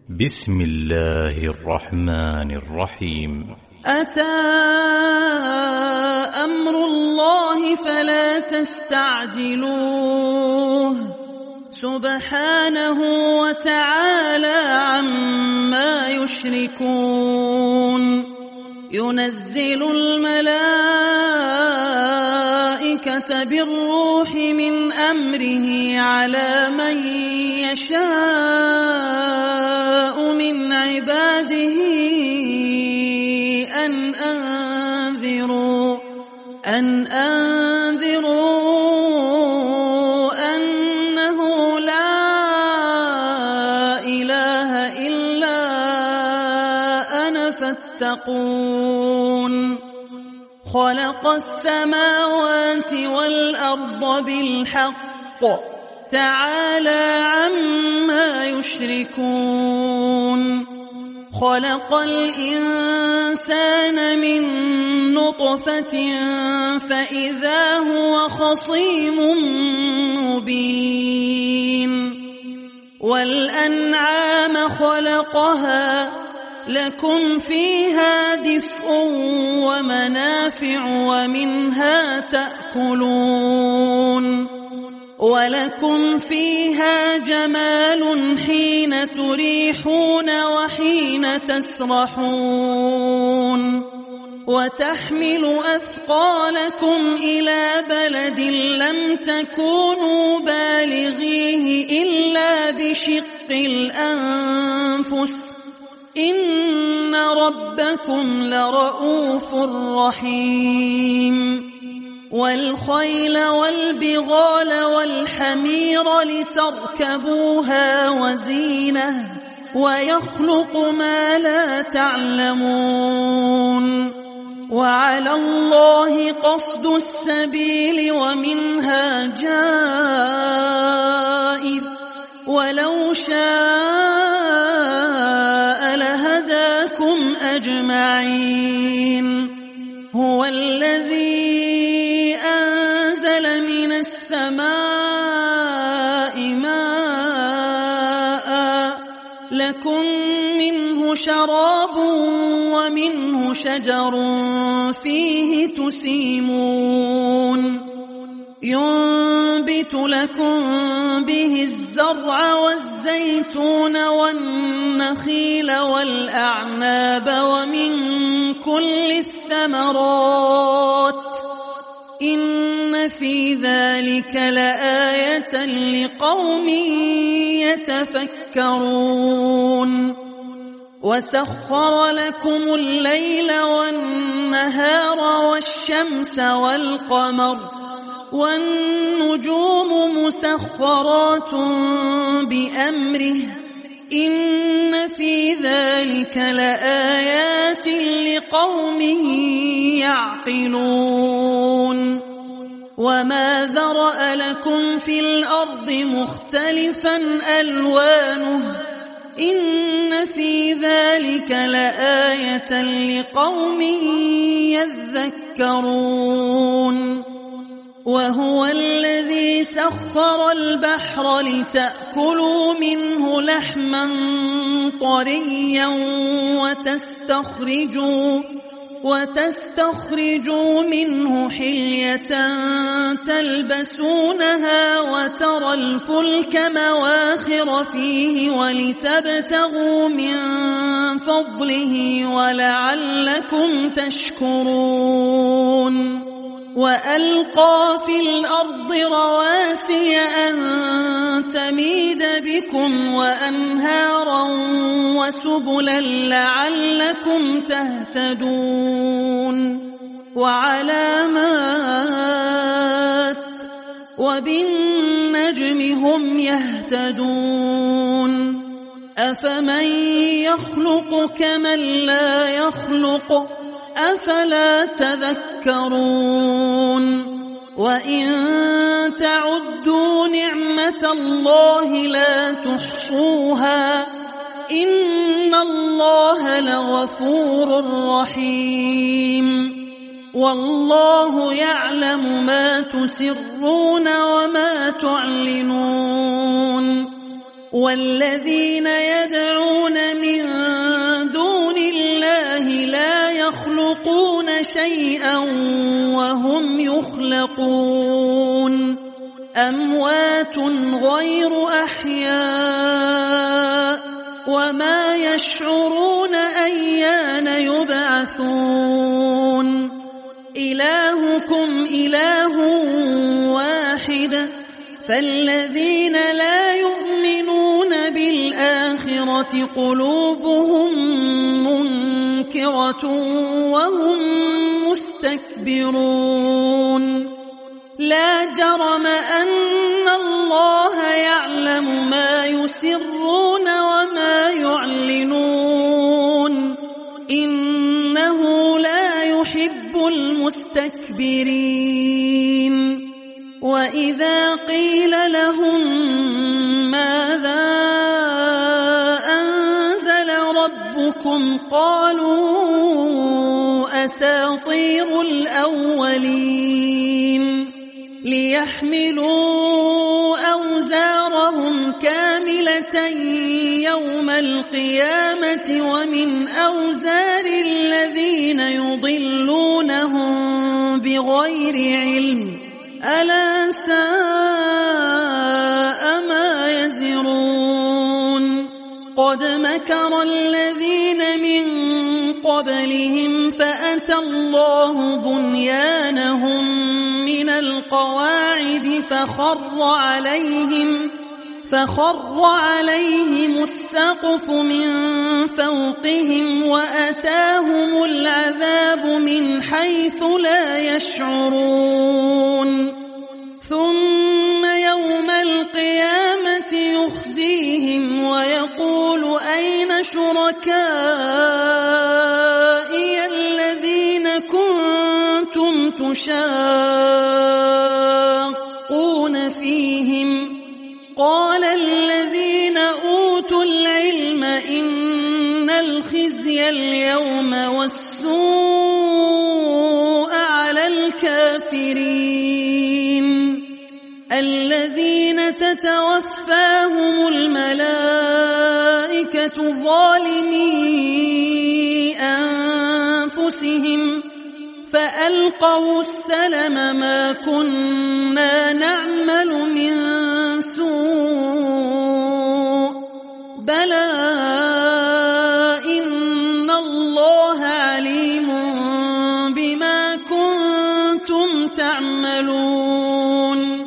بسم الله الرحمن الرحيم. أتى أمر الله فلا تستعجلوه سبحانه وتعالى عما يشركون. ينزل الملائكة بالروح من أمره على من يشاء من عباده أن أنذروا أنه لا إله إلا أنا فاتقون. خلق السماوات والأرض بالحق تعالى عما يشركون. خلق الإنسان من نطفة فإذا هو خصيم مبين. والأنعام خلقها لكم فيها دفء ومنافع ومنها تأكلون. ولكم فيها جمال حين تريحون وحين تسرحون. وتحمل أثقالكم إلى بلد لم تكونوا بالغيه إلا بشق الأنفس إن ربكم لرؤوف رحيم. والخيل والبغال والحمير لتركبوها وزينة ويخلق ما لا تعلمون. وعلى الله قصد السبيل ومنها جائر ولو شاء لهداكم أجمعين. هو الذي أنزل من السماء ماء لكم منه شراب ومنه شجر فيه تسيمون. ينبت لكم به الزرع والزيتون والنخيل والأعناب ومن كل الثمرات إن في ذلك لآية لقوم يتفكرون. وسخر لكم الليل والنهار والشمس والقمر والنجوم مسخرات بأمره إن في ذلك لآيات لقوم يعقلون. وما ذرأ لكم في الأرض مختلفا ألوانه إن في ذلك لآية لقوم يذكرون. وهو الذي سخر البحر لتأكلوا منه لحما طريا وتستخرجوا منه حلية تلبسونها وترى الفلك مواخر فيه ولتبتغوا من فضله ولعلكم تشكرون. وألقى في الأرض رواسي أن تميد بكم وأنهارا وسبلا لعلكم تهتدون. وعلامات وبالنجم هم يهتدون. أفمن يخلق كمن لا يخلق أفلا تذكرون. وإن تعدوا نعمة الله لا تحصوها إن الله لغفور رحيم. والله يعلم ما تسرون وما تعلنون. والذين يدعون شيئا وهم يخلقون أموات غير أحياء وما يشعرون أيان يبعثون إلهكم إله واحد فالذين لا يؤمنون بالآخرة قلوبهم منكرة وهم مستكبرون لا جرم أن الله يعلم ما يسرون وما يعلنون إنه لا يحب المستكبرين وإذا قيل لهم ماذا أنزل ربكم قالوا أساطير الأولين ليحملوا أوزارهم كاملة يوم القيامة ومن أوزار الذين يضلونهم بغير علم ألا ساء ما يزرون قد مكر الذين من قبلهم فأتى الله بنيانهم من القواعد فخر عليهم السقف من فوقهم وأتاهم العذاب من حيث لا يشعرون ثم يوم القيامة يخزيهم ويقول أين شركائي الذين كنتم تشاقون فيهم قال الذين أوتوا العلم إن الخزي اليوم والسوء على الكافرين الذين تتوفاهم الملائكة ظالمي أنفسهم فألقوا السلم ما كنا نعمل من سوء بلى إن الله عليم بما كنتم تعملون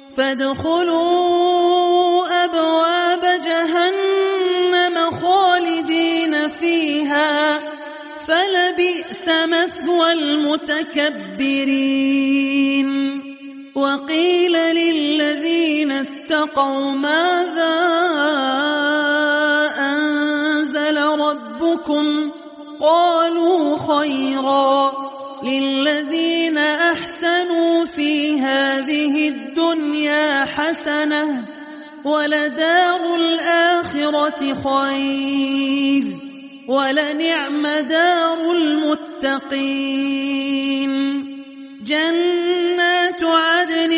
فادخلوا أبواب جهنم خالدين فيها فلبئس مثوى المتكبرين وقيل للذين اتقوا ماذا أنزل ربكم قالوا خيرا للذين أحسنوا في هذه الدنيا حسنة ولدار الآخرة خير ولنعم دار المتقين جنات عدن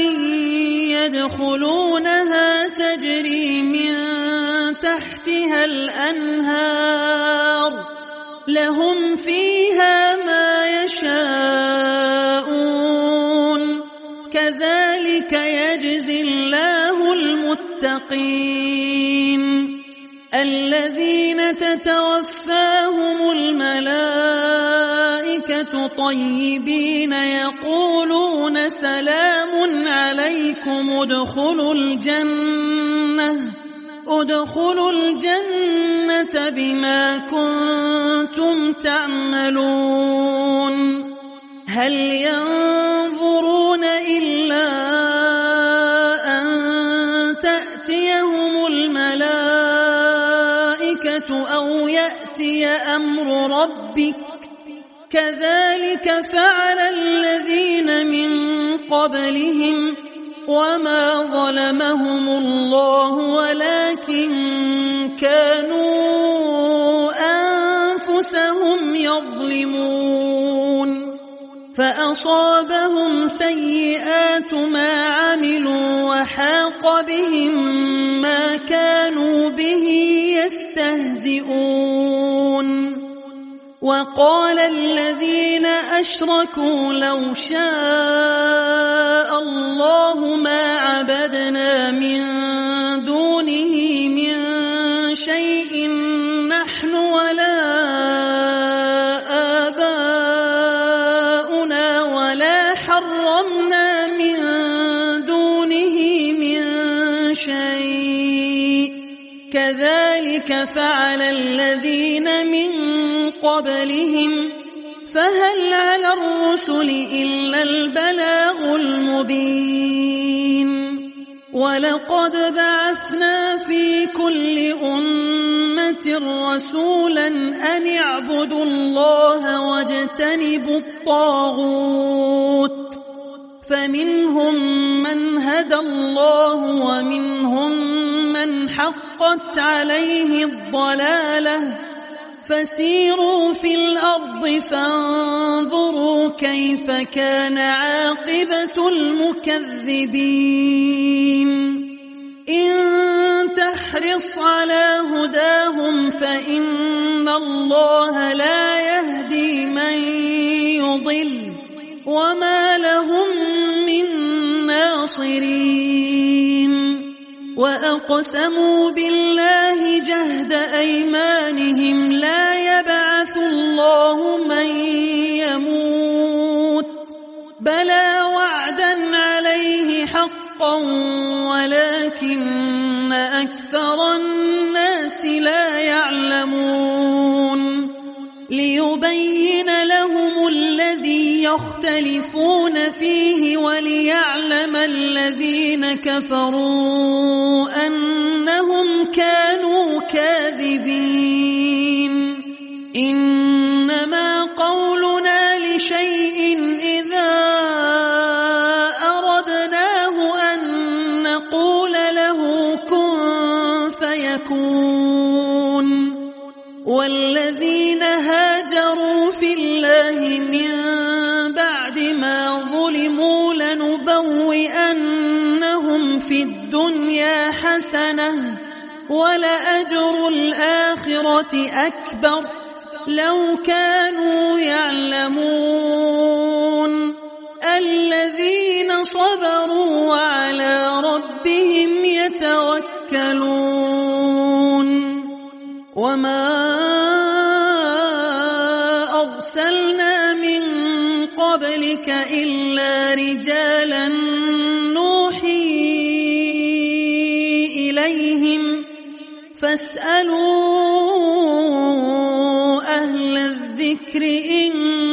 يدخلونها تجري من تحتها الأنهار لهم فيها ما يشاءون كذلك يجزي الله المتقين الذين تتوفاهم الملائكة طيبين يقولون سلام عليكم ادخلوا الجنة بما كنتم تعملون هل ينظرون إلا أن تأتيهم الملائكة أو يأتي أمر ربك كذلك فعل الذين من قبلهم وما ظلمهم الله ولكن كانوا أنفسهم يظلمون فأصابهم سيئات ما عملوا وحاق بهم ما كانوا به يستهزئون وقال الذين أشركوا لو شاء الله ما عبدنا من دونه من شيء نحن ولا آباؤنا ولا حرمنا من دونه من شيء كذلك فعل الذين من قبلهم فهل على الرسل إلا البلاغ المبين ولقد بعثنا في كل أمة رسولا أن اعبدوا الله واجتنبوا الطاغوت فمنهم من هدى الله ومنهم من حقت عليه الضلالة فسيروا في الأرض فانظروا كيف كان عاقبة المكذبين إن تحرص على هداهم فإن الله لا يهدي من يضل وما لهم من ناصرين وأقسموا بالله جهد أيمانهم لا يبعث الله من يموت بلى وعدا عليه حقا ولكن أكثر الناس لا يعلمون ليبين لهم الذي يختلفون فيه وليعلم الذين كفروا أنهم كانوا كاذبين إنما قولنا لشيء إذا أردناه أن نقول له كن فيكون والذين هاجروا في الله من بعد ما ظلموا لنبوئنهم في الدنيا حسنة ولأجر الآخرة أكبر لو كانوا يعلمون الذين صبروا وعلى ربهم يتوكلون وما أرسلنا من قبلك إلا رجالا نوحي إليهم فاسألوا أهل الذكر إن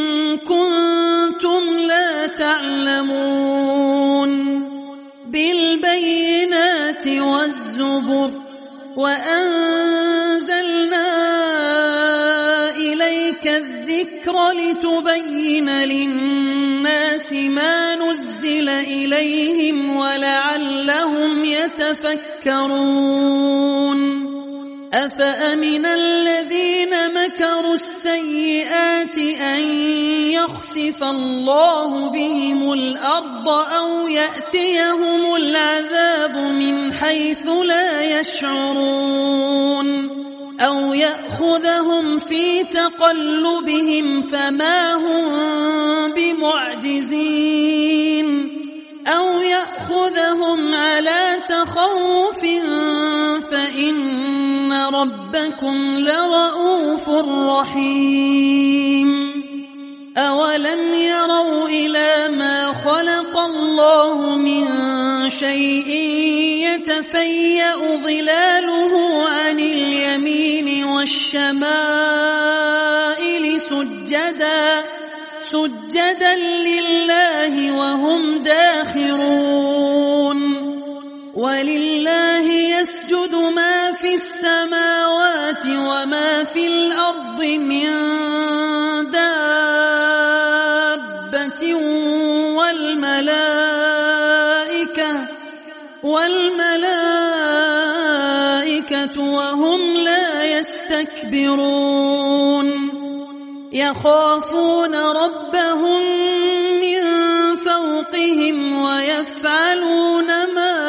كنتم لا تعلمون بالبينات والزبر وأنزلنا إليك الذكر لتبين للناس ما نزل إليهم ولعلهم يتفكرون أفأمن الذين مكروا السيئات أن يخسف الله بهم الأرض أو يأتيهم العذاب من حيث لا يشعرون أو يأخذهم في تقلبهم فما هم بمعجزين أو يأخذهم على تخوف فإن ربكم لرؤوف رحيم أولم يروا إلى ما خلق الله من شيء يتفيأ ظلاله عن اليمين والشمائل سجدا لله وهم داخرون ولله يسجد ما في السماوات وما في الأرض من دابة والملائكة وهم لا يستكبرون يخافون ربهم من فوقهم ويفعلون ما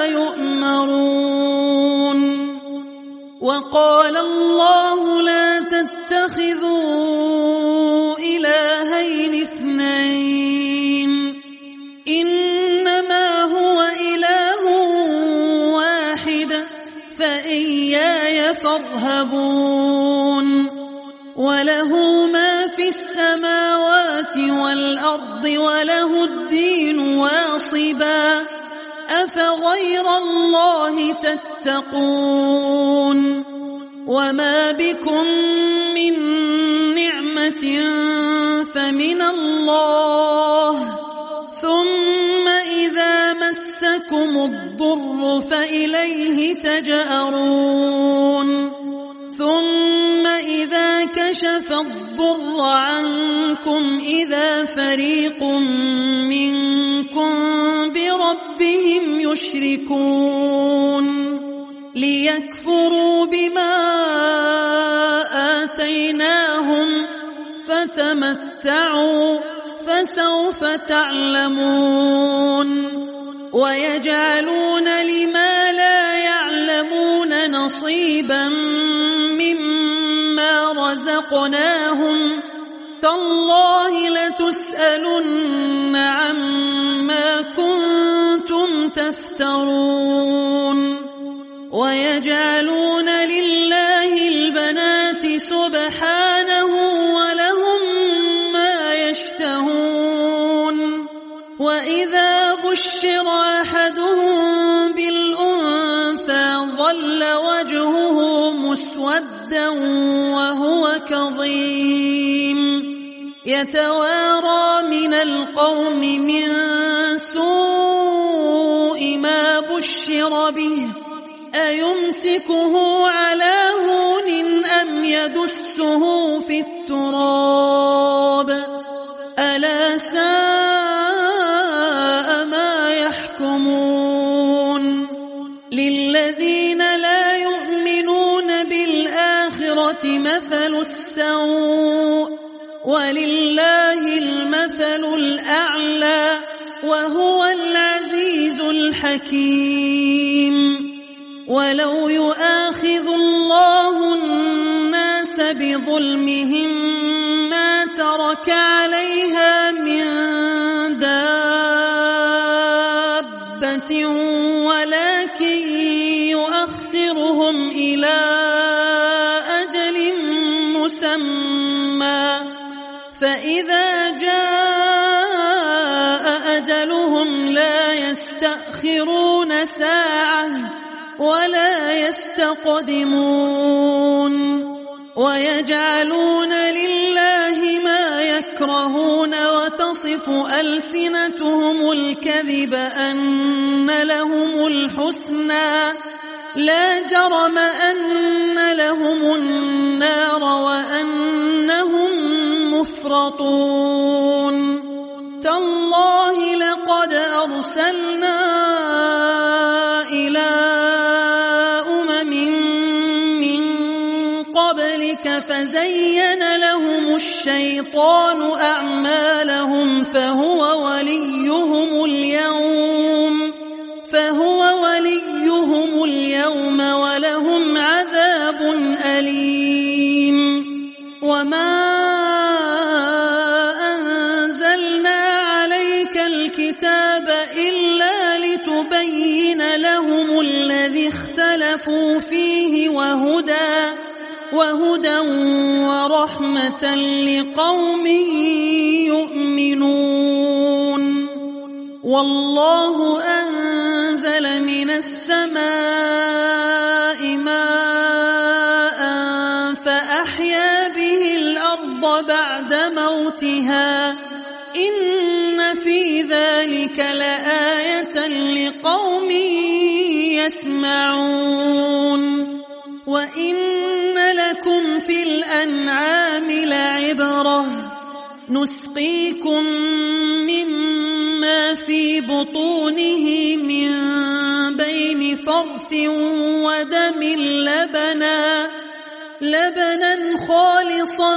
يؤمرون وقال الله لا تتخذوا يركبون وله ما في السماوات والأرض وله الدين واصبا أفغير الله تتقون وما بكم من نعمة فمن الله ثم إذا مسكم الضر فإليه تجأرون ثم إذا كشف الضر عنكم إذا فريق منكم بربهم يشركون ليكفروا بما آتيناهم فتمتعوا فسوف تعلمون ويجعلون لما لا يعلمون نصيبا مما رزقناهم تالله لتسألن عما كنتم تفترون ويجعلون لله البنات سبحانه ولهم ما يشتهون وإذا بشر أحدهم بالأنثى ظل وجهه مسودا وهو كظيم يتوارى من القوم من سوء ما بشر به أيمسكه على هون أم يدسه في التراب ألا ساء ما يحكمون للذين لا يؤمنون بالآخرة مثل السوء ولله المثل الأعلى وهو العزيز الحكيم ولو يؤاخذ الله الناس بظلمهم ما ترك عليها من دابة ولكن يؤخرهم إلى أجل مسمى فإذا جاء أجلهم لا يستأخرون ساعة ولا يستقدمون ويجعلون لله ما يكرهون وتصف ألسنتهم الكذب أن لهم الحسنى لا جرم أن لهم النار وأنهم مفرطون تالله لقد أرسلنا إلى فزين لهم الشيطان أعمالهم فهو وليهم اليوم ولهم عذاب أليم وما أنزلنا عليك الكتاب إلا لتبين لهم الذي اختلفوا فيه وهدى ورحمة لقوم يؤمنون والله أنزل من السماء ماء فأحيا به الأرض بعد موتها إن في ذلك لآية لقوم يسمعون وإن لكم في الأنعام لعبرة نسقيكم مما في بطونه من بين فرث ودم لبنا خالصا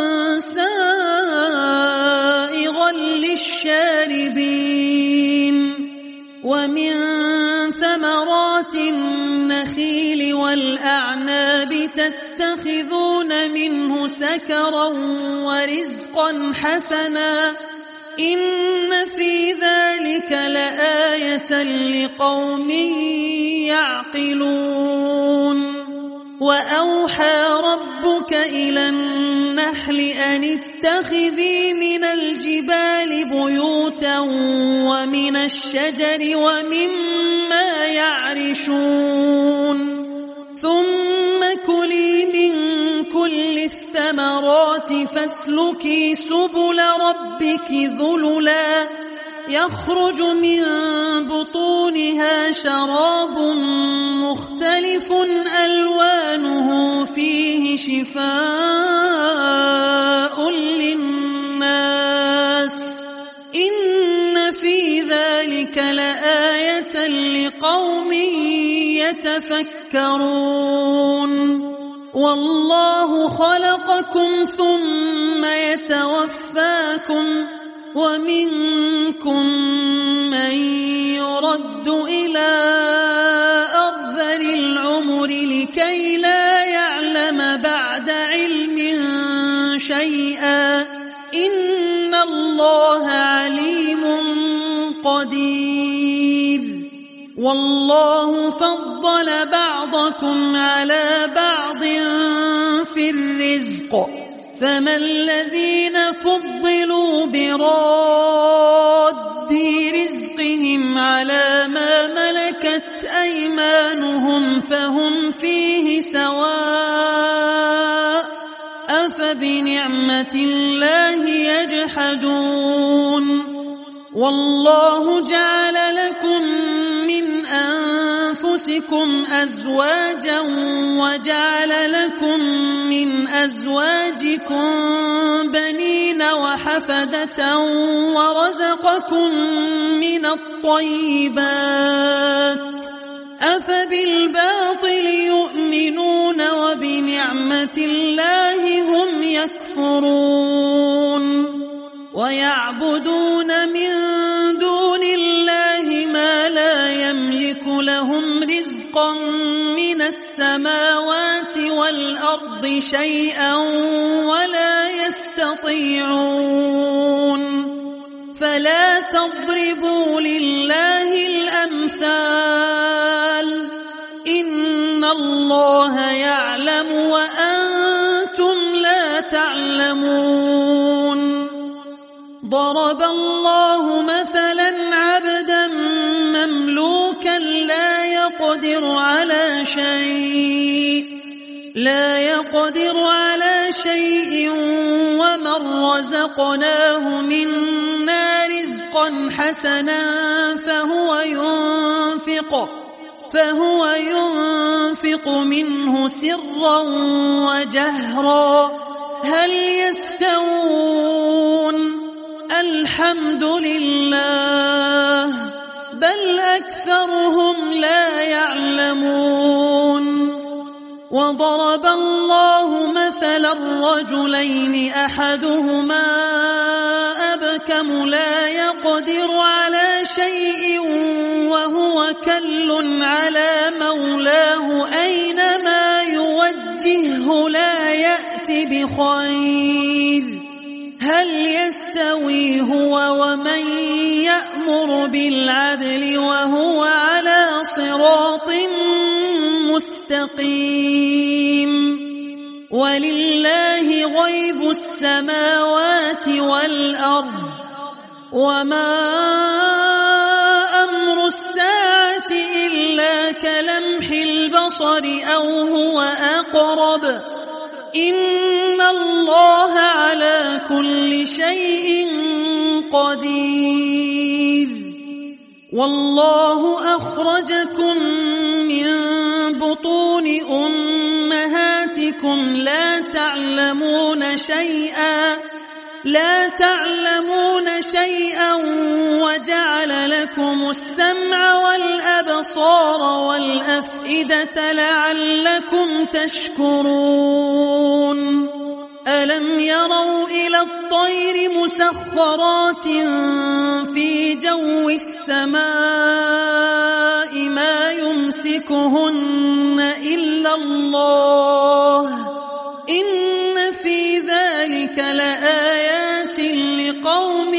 سائغا للشاربين ومن ثمرات النخيل والأعناب تتخذون منه سكرا ورزقا حسنا إن في ذلك لآية لقوم يعقلون وأوحى ربك إلى النحل أن اتخذي من الجبال بيوتا ومن الشجر ومما يعرشون ثم كلي من كل الثمرات فاسلكي سبل ربك ذللا يخرج من بطونها شراب مختلف ألوانه فيه شفاء للناس إن في ذلك لآية لقوم يتفكرون والله خلقكم ثم يتوفاكم ومنكم من يرد إلى أرذل العمر لكي لا يعلم بعد علم شيئا إن الله عليم قدير والله فضل بعضكم على بعض في الرزق فما الذين فضلوا براد رزقهم على ما ملكت أيمانهم فهم فيه سواء أفبنعمة الله يجحدون والله جعل لكم من أنفسكم أزواجا وجعل لكم من أزواجكم بنين وحفدة ورزقكم من الطيبات أفبالباطل يؤمنون وبنعمة الله هم يكفرون ويعبدون من دون الله ما لا يملك لهم رزقا من السماوات والأرض شيئا ولا يستطيعون فلا تضربوا لله الأمثال إن الله يعلم وأنتم لا تعلمون ضرب الله مثلا عبدا مملوكا لا يقدر على شيء ومن رزقناه منا رزقا حسنا فهو ينفق منه سرا وجهرا هل يستوون الحمد لله بل أكثرهم لا يعلمون وضرب الله مثلا رجلين أحدهما أبكم لا يقدر على شيء وهو كل على مولاه أينما يوجهه لا يأتي بخير هل يستوي هو ومن يأمر بالعدل وهو على صراط مستقيم ولله غيب السماوات والأرض وما أمر الساعة إلا كلمح البصر أو هو أقرب إن الله على كل شيء قدير والله أخرجكم من بطون أمهاتكم لا تعلمون شيئا وجعل لكم السمع والأبصار والأفئدة لعلكم تشكرون ألم يروا إلى الطير مسخرات في جو السماء ما يمسكهن إلا الله إن في ذلك لآيات لقوم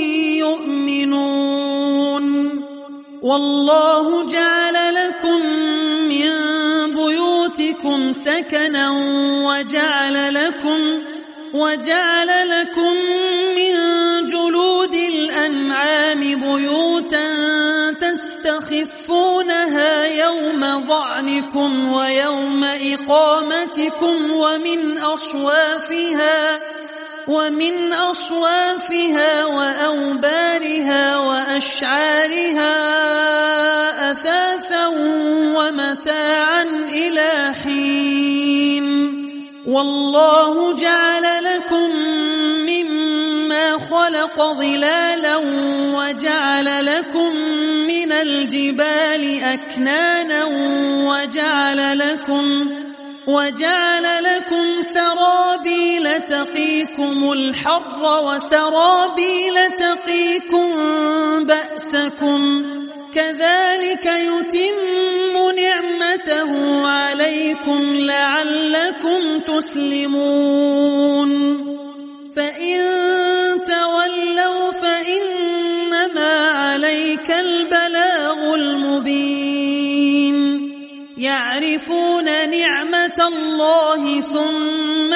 يؤمنون والله جعل لكم من بيوتكم سكنا وجعل لكم من جلود الأنعام بيوتا تستخفونها يوم ظعنكم ويوم إقامتكم ومن أصوافها وأوبارها وأشعارها أثاثا ومتاعا إلى حين. والله جعل لكم مما خلق ظلالا وجعل لكم من الجبال أكنانا وجعل لكم سرابيل تقيكم الحر وسرابيل تقيكم بأسكم كذلك يتم نعمته عليكم لعلكم تسلمون. فإن تولوا فإنما عليك البلاغ المبين. يعرفون نعمة الله ثم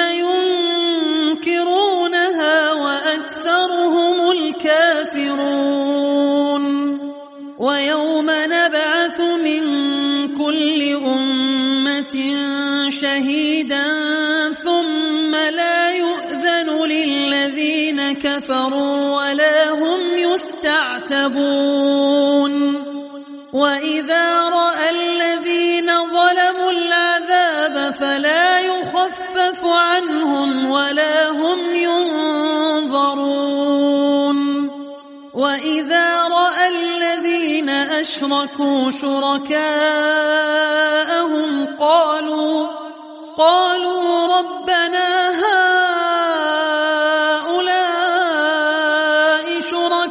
ينكرونها وأكثرهم الكافرون. ويوم نبعث من كل أمة شهيدا ثم لا يؤذن للذين كفروا ولا هم يستعتبون. وإذا رأى الذين ظلموا العذاب فلا يخفف عنهم ولا هم ينظرون. وإذا رأى الذين أشركوا شركاءهم قالوا ربنا هؤلاء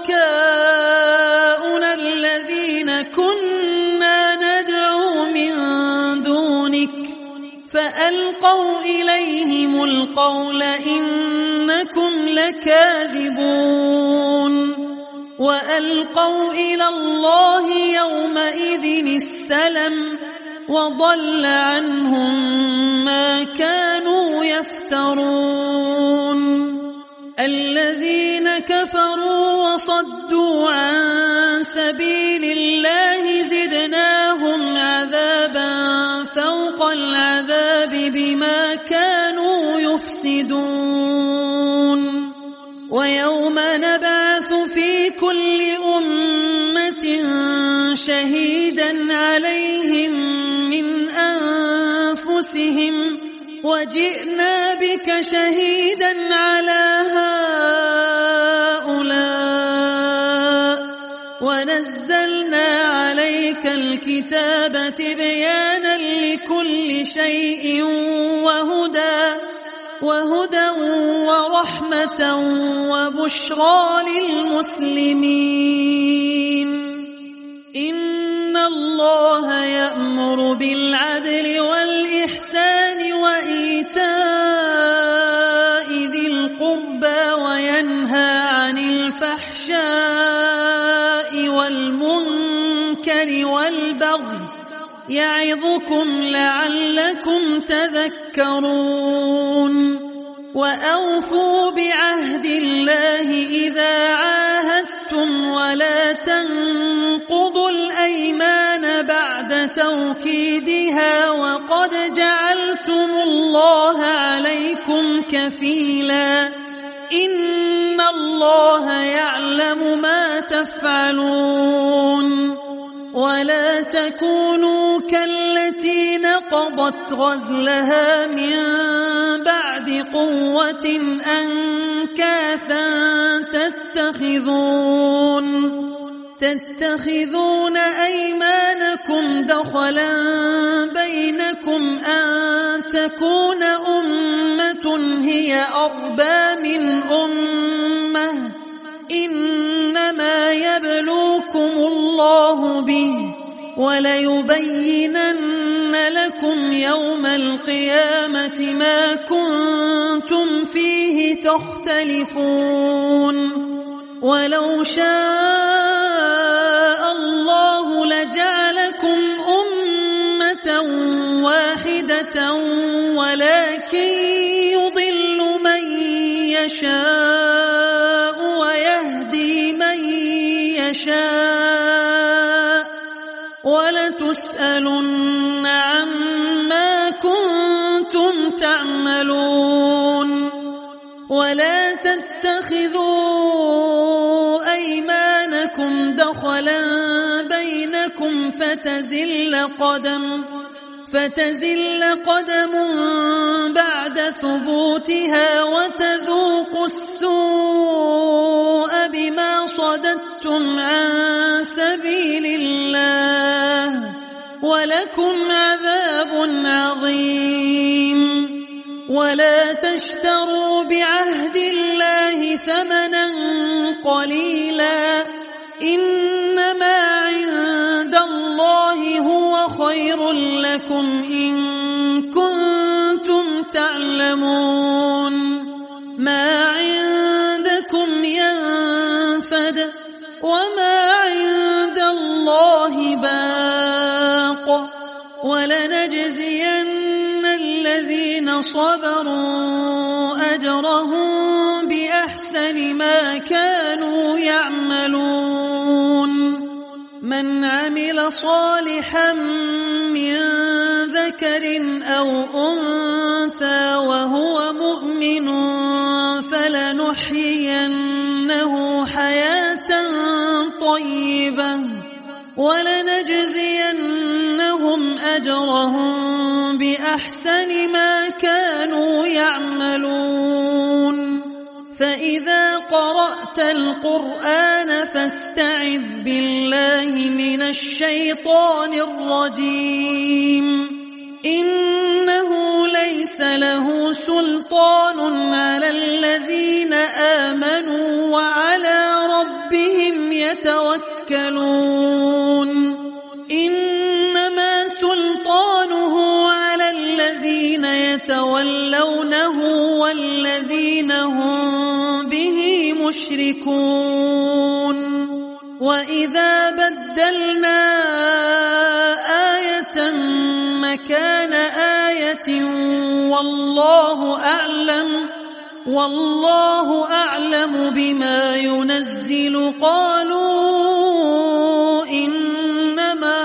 شركاؤنا الذين كنا ندعو من دونك فألقوا إليهم القول إنكم لكاذبون. وألقوا إلى الله يومئذ السلم وضل عنهم ما كانوا يفترون. الذين كفروا وصدوا عن سبيل الله زدناهم عذابا فوق العذاب بما كانوا يفسدون. ويوم نبعث في كل أمة شهيدا عليهم من أنفسهم وجئنا بك شهيدا على هؤلاء ونزلنا عليك الكتاب تبيانا لكل شيء وهدى ورحمة وبشرى للمسلمين. إن الله يأمر بالعدل والإحسان وإيتاء ذي القربى وينهى عن الفحشاء والمنكر والبغي يعظكم لعلكم تذكرون. وأوفوا بعهد الله إذا عاهدتم ولا تنقضوا الأيمان بعد توكيدها وقد جعلتم الله عليكم كفيلا إن الله يعلم ما تفعلون. ولا تكونوا كالتي نقضت غزلها من بعد قوة أنكاثا تتخذون أيمانكم دخلا بينكم أن تكون أمة هي أربى من أمة إنما يبلوكم الله به وليبينن لكم يوم القيامة ما كنتم فيه تختلفون. ولو شاء الله لجعلكم أمة واحدة ولا يشاء ويهدي من يشاء ولتسألن عما كنتم تعملون ولا تتخذوا أيمانكم دخلا بينكم فتزل قدم بعد ثبوتها وتذوقوا السوء بما صددتم عن سبيل الله ولكم عذاب عظيم ولا تشتروا بعهد الله ثمنا قليلا إنما عند الله هو خير لكم إن كنتم تعلمون ما عندكم ينفد وما عند الله باق ولنجزين الذين صبروا أجرهم بأحسن ما كانوا يعملون من عمل صالحا من ذكر أو أنثى وهو مؤمن فلنحيينه حياة طيبة ولنجزينهم أجرهم بأحسن ما كانوا يعملون فإذا قرأت القرآن فاستعذ بالله من الشيطان الرجيم إنه ليس له سلطان على الذين آمنوا وعلى ربهم يتوكلون إنما سلطانه على الذين يتولونه والذين هم به مشركون وإذا بدلنا آية مكان آية والله أعلم بما ينزل قالوا إنما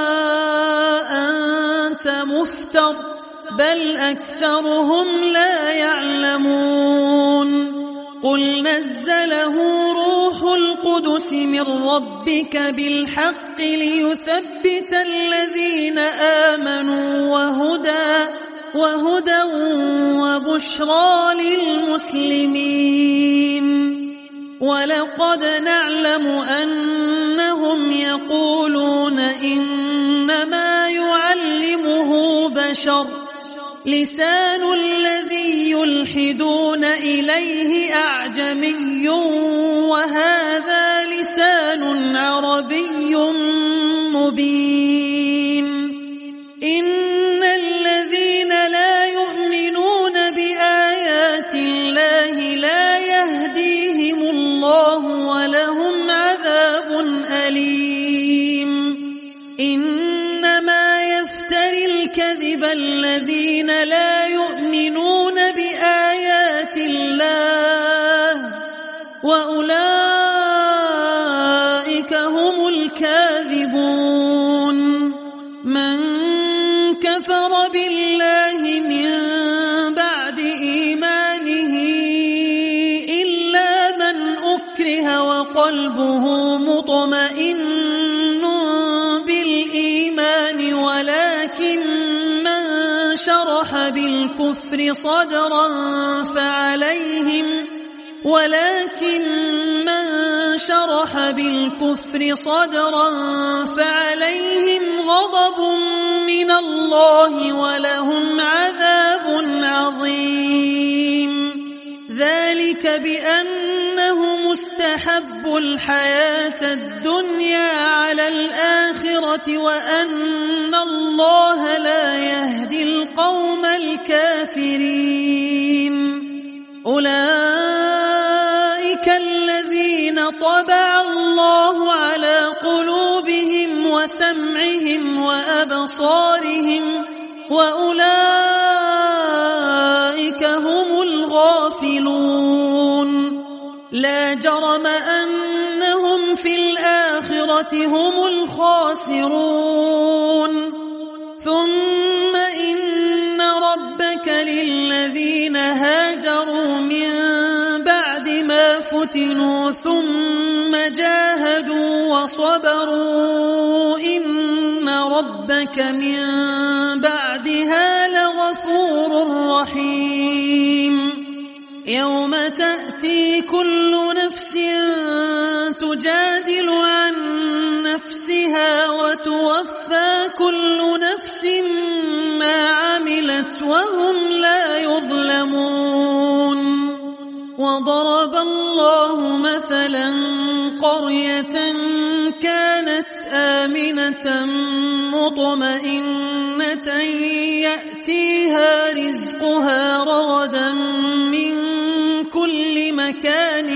أنت مفتر بل أكثرهم لا يعلمون قل نزله روح القدس من ربك بالحق ليثبت الذين آمنوا وهدى وبشرى للمسلمين ولقد نعلم أنهم يقولون إنما يعلمه بشر لسان الذي يلحدون إليه أعجمي وهذا لسان عربي مبين إن الذين لا يؤمنون بآيات الله لا يهديهم الله ولهم عذاب أليم إنما يفتري الكذب الذين لا يؤمنون بآيات الله وأولئك هم الكاذبون من كفر بالله من بعد إيمانه إلا من أكره وقلبه مطمئن بالإيمان ولكن من شرح بالكفر صدرا فعليهم غضب من الله ولهم عذاب عظيم ذلك بأنه مستحب الحياة الدنيا على الآخرة وأن الله لا يهدي القوم الكافرين أولئك الذين طبع الله على قلوبهم وسمعهم وأبصارهم وأولئك هم الغافلون لا جرم أنهم في الآخرة هم الخاسرون ثم إن ربك للذين هاجروا من بعد ما فتنوا ثم جاهدوا وصبروا إن ربك من بعدها لغفور رحيم يوم تأتي كل نفس تجادل عن نفسها وتوفى كل نفس ما عملت وهم لا يظلمون وضرب الله مثلا قرية كانت آمنة مطمئنة يأتيها رزقها رغدا من كل مكان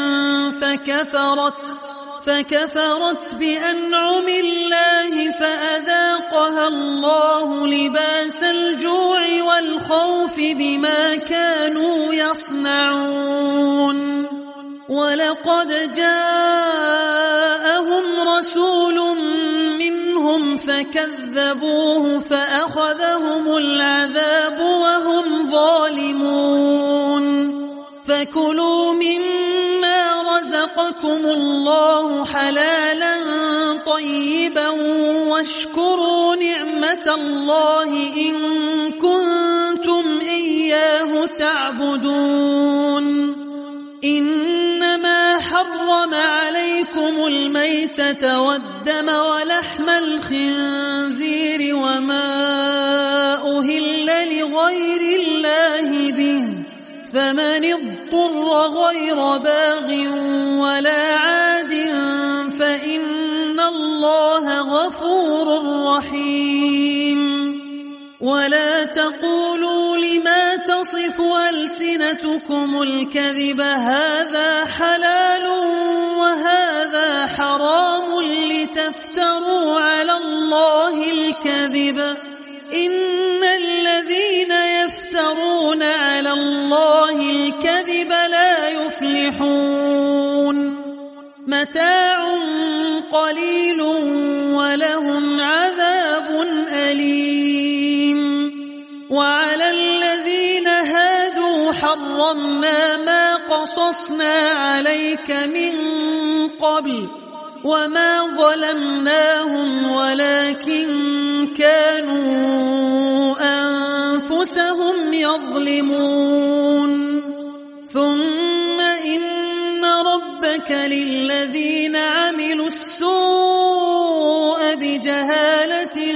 فكفرت بأنعم الله فأذاقها الله لباس الجوع والخوف بما كانوا يصنعون ولقد جاءهم رسول منهم فكذبوه فأخذهم العذاب وهم ظالمون فكلوا مما رزقكم الله حلالا طيبا واشكروا نعمة الله إن كنتم إياه تعبدون إنما حرم عليكم الميتة والدم ولحم الخنزير وما أهل لغير الله به فمن اضطر غير باغ ولا عاد فإن الله غفور رحيم ولا تقولوا لما تصف ألسنتكم الكذب هذا حلال وهذا حرام لتفتروا على الله الكذب إن الذين يفترون على الله الكذب لا يفلحون متاع قليل ولهم عذاب أليم وعلى الذين هادوا حرمنا ما قصصنا عليك من قبل وما ظلمناهم ولكن كانوا أنفسهم يظلمون ثم إن ربك للذين عملوا السوء بجهالة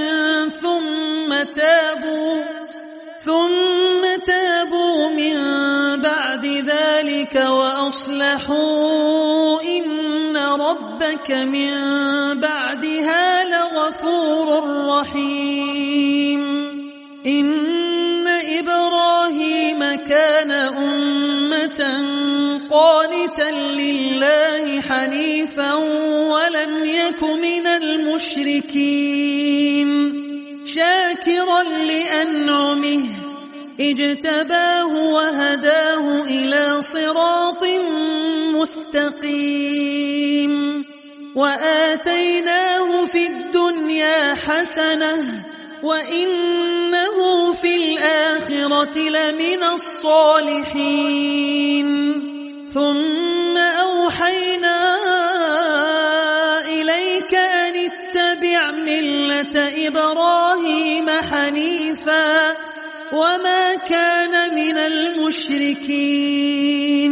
ثم تابوا من بعد ذلك وأصلحوا إن ربك من بعدها لغفور رحيم إن إبراهيم كان أمة قانتا لله حنيفا ولم يك من المشركين شاكرا لأنعمه اجتباه وهداه إلى صراط مستقيم وآتيناه في الدنيا حسنة وإنه في الآخرة لمن الصالحين ثم أوحينا إليك أن اتبع ملة إبراهيم حنيفا وما كان من المشركين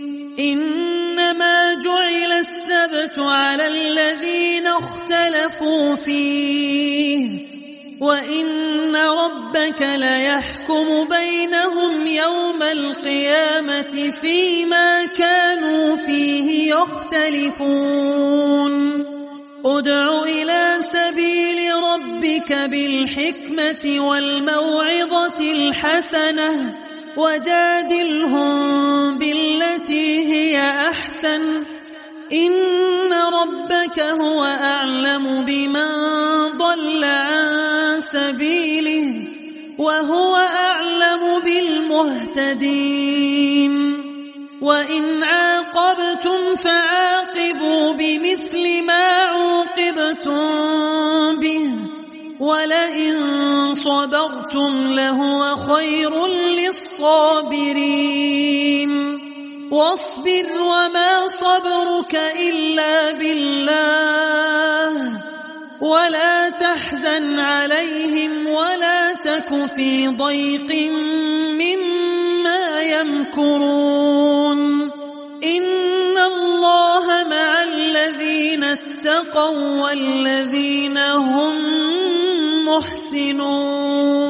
إنما جعل السبت على الذين اختلفوا فيه وإن ربك ليحكم بينهم يوم القيامة فيما كانوا فيه يختلفون ادع إلى سبيل ربك بالحكمة والموعظة الحسنة وجادلهم بالتي هي أحسن إن ربك هو أعلم بمن ضل عن سبيله وهو أعلم بالمهتدين وإن عاقبتم فعاقبوا بمثل ما عوقبتم به ولئن صبرتم لهو خير للصابرين واصبر وما صبرك إلا بالله ولا تحزن عليهم ولا تك في ضيق مما يمكرون إن الله مع الذين اتقوا والذين هم محسنون